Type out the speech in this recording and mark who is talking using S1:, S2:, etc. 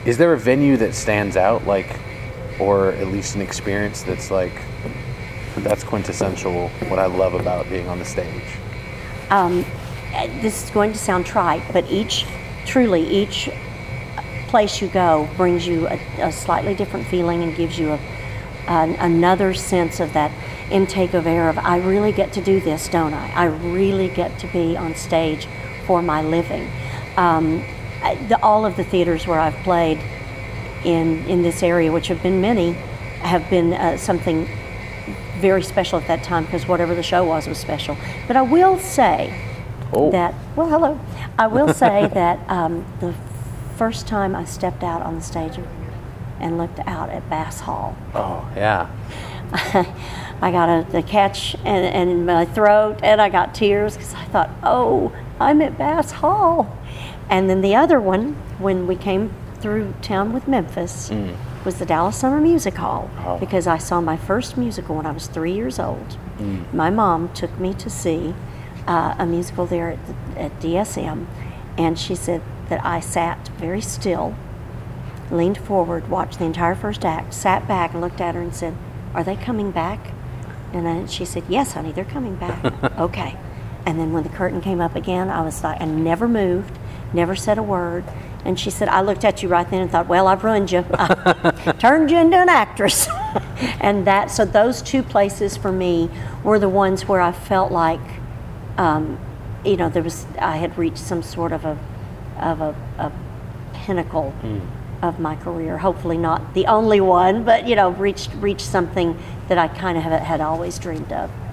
S1: Is there a venue that stands out, like, or at least an experience that's quintessential, what I love about being on the stage?
S2: This is going to sound trite, but each place you go brings you a slightly different feeling and gives you another sense of that intake of air of, I really get to do this, don't I? I really get to be on stage for my living. All of the theaters where I've played in this area, which have been many, have been something very special at that time, because whatever the show was special. But I will say that, well, hello. I will say that the first time I stepped out on the stage and looked out at Bass Hall.
S1: Oh, yeah.
S2: I got a catch in my throat, and I got tears because I thought, oh, I'm at Bass Hall. And then the other one, when we came through town with Memphis, was the Dallas Summer Music Hall, because I saw my first musical when I was 3 years old. My mom took me to see a musical there at DSM, and she said that I sat very still, leaned forward, watched the entire first act, sat back and looked at her and said, are they coming back? And then she said, yes, honey, they're coming back. Okay. And then when the curtain came up again, I was like, I never moved, never said a word. And she said, I looked at you right then and thought, well, I've ruined you. I turned you into an actress. And so those two places for me were the ones where I felt like, I had reached some sort of a pinnacle of my career. Hopefully not the only one, but, reached something that I kind of had always dreamed of.